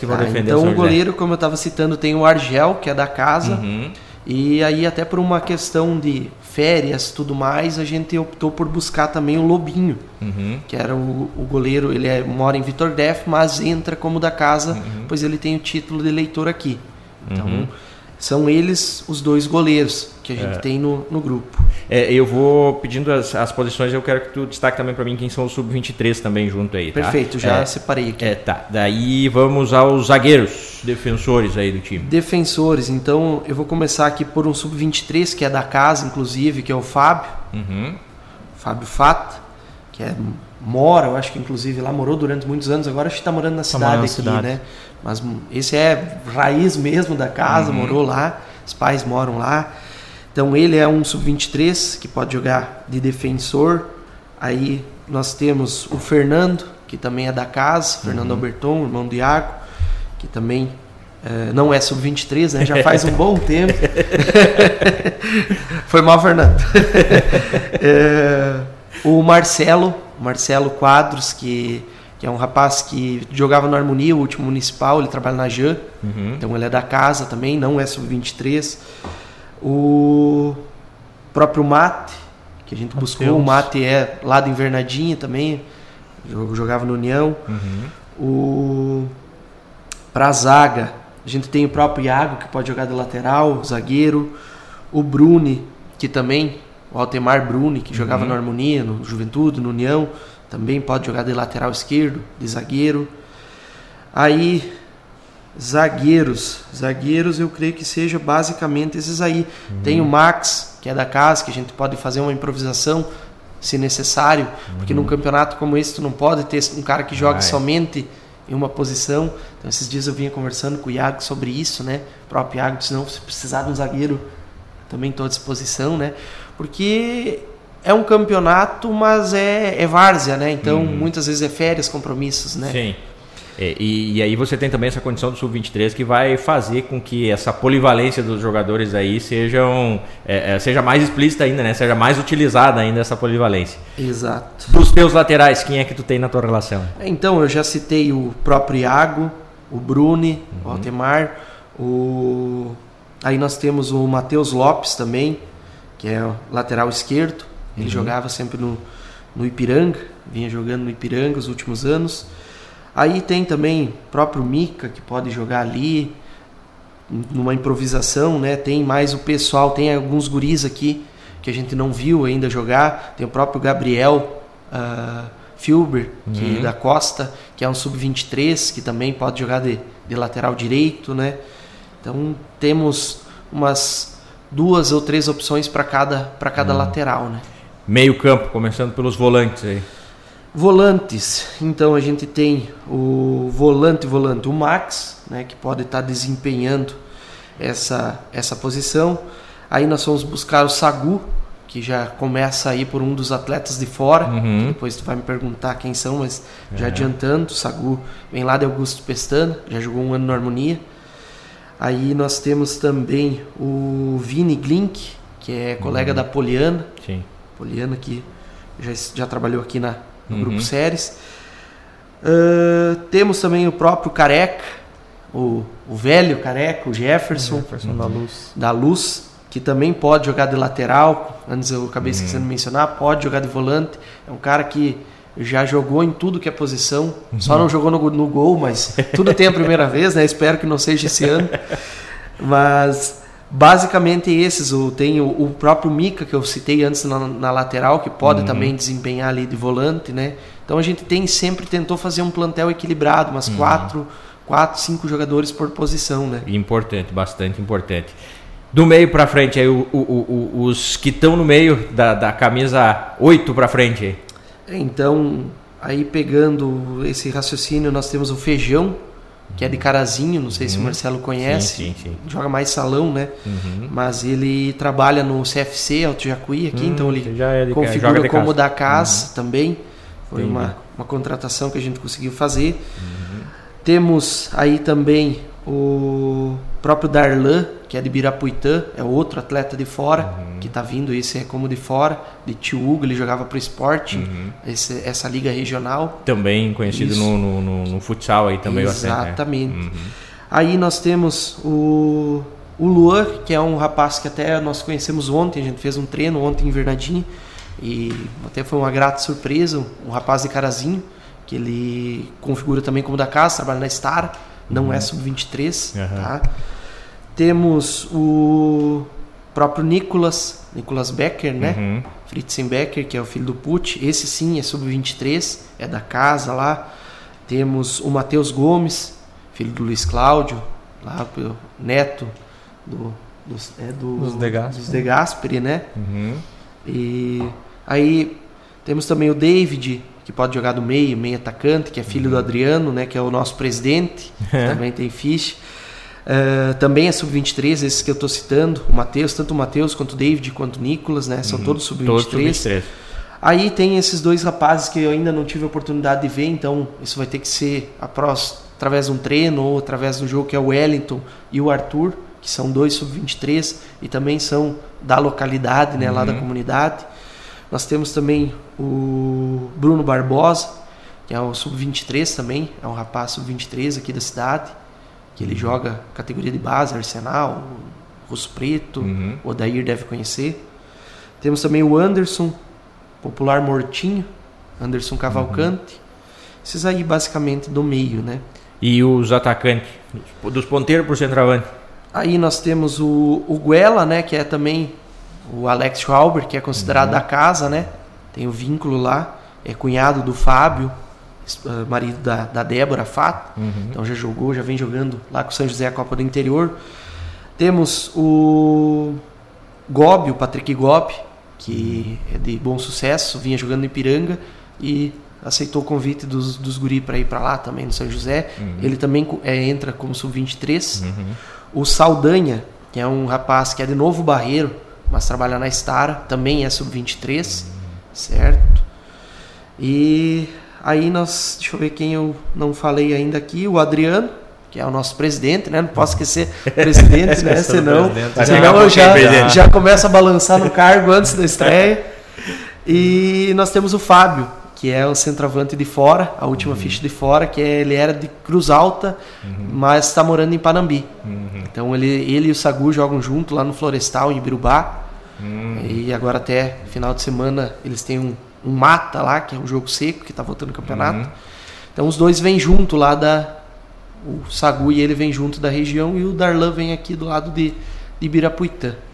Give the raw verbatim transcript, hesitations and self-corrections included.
que vão tá, defender então o São o goleiro, como eu estava citando, tem o Argel, que é da casa. Uhum. E aí até por uma questão de férias e tudo mais, a gente optou por buscar também o Lobinho, Uhum. que era o, o goleiro. Ele é, mora em Vitor Def, mas entra como da casa, Uhum. pois ele tem o título de eleitor aqui. Então Uhum. são eles os dois goleiros que a gente É. tem no, no grupo. É, eu vou pedindo as, as posições, eu quero que tu destaque também para mim quem são os sub vinte e três também junto aí, tá? Perfeito, já é, separei aqui. É, tá. Daí vamos aos zagueiros, defensores aí do time. Defensores, então eu vou começar aqui por um sub vinte e três, que é da casa, inclusive, que é o Fábio. Uhum. Fábio Fata, que é, mora, eu acho que inclusive lá morou durante muitos anos, agora acho que está morando na cidade morando na aqui, cidade. né? Mas esse é raiz mesmo da casa, Uhum. morou lá, os pais moram lá. Então ele é um sub vinte e três que pode jogar de defensor. Aí nós temos o Fernando, que também é da casa, Fernando Uhum. Alberton, irmão do Iago, que também eh, não é sub vinte e três, né? Já faz um bom tempo. Foi mal, Fernando. Eh, o Marcelo, Marcelo Quadros, que, que é um rapaz que jogava no Harmonia, o último municipal, ele trabalha na J A M, Uhum. então ele é da casa também, não é sub vinte e três. O próprio Mate, que a gente Mateus. buscou, o Mate é lá do Invernadinha também, jogava no União. Uhum. O pra zaga, a gente tem o próprio Iago, que pode jogar de lateral, zagueiro. O Bruni, que também, o Altemar Bruni, que jogava Uhum. no Harmonia, no Juventude, no União, também pode jogar de lateral esquerdo, de zagueiro. Aí, zagueiros. Zagueiros eu creio que seja basicamente esses aí. Uhum. Tem o Max, que é da casa, que a gente pode fazer uma improvisação se necessário, porque num campeonato como esse tu não pode ter um cara que joga Ah, é. somente em uma posição. Então esses dias eu vinha conversando com o Iago sobre isso, né? O próprio Iago disse, não, se precisar de um zagueiro, também estou à disposição, né? Porque é um campeonato, mas é, é várzea, né? Então Uhum. muitas vezes é férias, compromissos, né? Sim. É, e, e aí você tem também essa condição do sub vinte e três que vai fazer com que essa polivalência dos jogadores aí sejam, é, é, seja mais explícita ainda, né? Seja mais utilizada ainda essa polivalência. Exato. Dos teus laterais, quem é que tu tem na tua relação? Então, eu já citei o próprio Iago, o Bruni, o Altemar, o... aí nós temos o Matheus Lopes também, que é o lateral esquerdo. Ele Uhum. jogava sempre no, no Ipiranga, vinha jogando no Ipiranga os últimos anos. Aí tem também o próprio Mica, que pode jogar ali, numa improvisação, né? Tem mais o pessoal, tem alguns guris aqui que a gente não viu ainda jogar. Tem o próprio Gabriel uh, Filber, que Uhum. da Costa, que é um sub vinte e três, que também pode jogar de, de lateral direito, né? Então temos umas duas ou três opções para cada, para cada Uhum. lateral, né? Meio campo, começando pelos volantes aí. Volantes, então a gente tem o volante volante, o Max, né, que pode estar desempenhando essa, essa posição. Aí nós vamos buscar o Sagu, que já começa aí por um dos atletas de fora. Uhum. Depois tu vai me perguntar quem são, mas já É. adiantando, o Sagu vem lá de Augusto Pestana, já jogou um ano no Harmonia. Aí nós temos também o Vini Glink, que é colega Uhum. da Poliana, Sim. Poliana que já, já trabalhou aqui na no Uhum. Grupo Séries. Uh, temos também o próprio Careca, o, o velho Careca, o Jefferson, Jefferson da Luz. da Luz, que também pode jogar de lateral. Antes eu acabei esquecendo de mencionar, pode jogar de volante. É um cara que já jogou em tudo que é posição, só não jogou no, no gol, mas tudo tem a primeira vez, né? Espero que não seja esse ano. Mas basicamente esses, o, tem o, o próprio Mica, que eu citei antes na, na lateral, que pode Uhum. também desempenhar ali de volante, né? Então a gente tem sempre tentou fazer um plantel equilibrado, umas Uhum. quatro, quatro, cinco jogadores por posição, né? Importante, bastante importante. Do meio pra frente, aí, o, o, o, os que estão no meio da, da camisa oito pra frente. Aí. Então, aí pegando esse raciocínio, nós temos o Feijão, que é de Carazinho, não sei se o Uhum. Marcelo conhece, Sim, sim, sim. joga mais salão, né? Uhum. Mas ele trabalha no C F C, Alto Jacuí aqui, Hum, então ele já é de- joga configura de como casa. da casa também. Foi Entendi. uma, uma contratação que a gente conseguiu fazer. Uhum. Temos aí também o próprio Darlan, que é de Ibirapuitã, é outro atleta de fora, uhum. que está vindo, esse é como de fora, de Tiúga, ele jogava para o Sporting, uhum. esse, essa liga regional. Também conhecido no, no, no, no futsal aí também. Exatamente. Bastante, né? Uhum. Aí nós temos o, o Luan, que é um rapaz que até nós conhecemos ontem, a gente fez um treino ontem em Verdadinho, e até foi uma grata surpresa, um rapaz de Carazinho, que ele configura também como da casa, trabalha na Star, não uhum. é sub vinte e três, uhum. tá? Temos o próprio Nicolas, Nicolas Becker, né? Uhum. Fritzen Becker, que é o filho do Pucci. Esse sim é sub vinte e três, é da casa lá. Temos o Matheus Gomes, filho do Luiz Cláudio, lá o neto do, dos, é do, dos De Gasperi, dos De Gasperi, né? Uhum. E aí temos também o David, que pode jogar do meio, meio atacante, que é filho uhum. do Adriano, né, que é o nosso presidente, também tem ficha. Uh, também é sub vinte e três, esses que eu estou citando, o Matheus, tanto o Matheus quanto o David, quanto o Nicolas, né, são uhum. todos sub vinte e três. sub vinte e três. Aí tem esses dois rapazes que eu ainda não tive a oportunidade de ver, então isso vai ter que ser através de um treino ou através do jogo, que é o Wellington e o Arthur, que são dois sub vinte e três e também são da localidade, né, uhum. lá da comunidade. Nós temos também o Bruno Barbosa, que é o sub vinte e três também, é um rapaz sub vinte e três aqui da cidade, que ele uhum. joga categoria de base, Arsenal, Rosso Preto, uhum. o Odair deve conhecer. Temos também o Anderson, popular Mortinho, Anderson Cavalcante. Uhum. Esses aí basicamente do meio, né? E os atacantes, dos ponteiros por centroavante? Aí nós temos o, o Guela, né, que é também o Alex Schwalber, que é considerado uhum. da casa, né? Tem o vínculo lá, é cunhado do Fábio, marido da, da Débora Fato, uhum. então já jogou, já vem jogando lá com o São José a Copa do Interior. Temos o Gobi, o Patrick Gobi, que é de bom sucesso, vinha jogando no Ipiranga e aceitou o convite dos, dos guri para ir para lá também no São José. Uhum. Ele também é, entra como sub vinte e três. Uhum. O Saldanha, que é um rapaz que é de Novo Barreiro, mas trabalha na Stara, também é sub vinte e três, uhum. certo? E aí nós, deixa eu ver quem eu não falei ainda aqui, o Adriano, que é o nosso presidente, né? Não posso esquecer o presidente, né? Senão, senão eu já, já começo a balançar no cargo antes da estreia. E nós temos o Fábio, que é o centroavante de fora, a última uhum. ficha de fora, que é, ele era de Cruz Alta, uhum. mas está morando em Panambi. Uhum. Então ele, ele e o Sagu jogam junto lá no Florestal, em Ibirubá. Uhum. E agora até final de semana eles têm um, um mata lá, que é um jogo seco, que está voltando no campeonato. Uhum. Então os dois vêm junto lá da... O Sagu e ele vem junto da região e o Darlan vem aqui do lado de, de Ibirapuitã.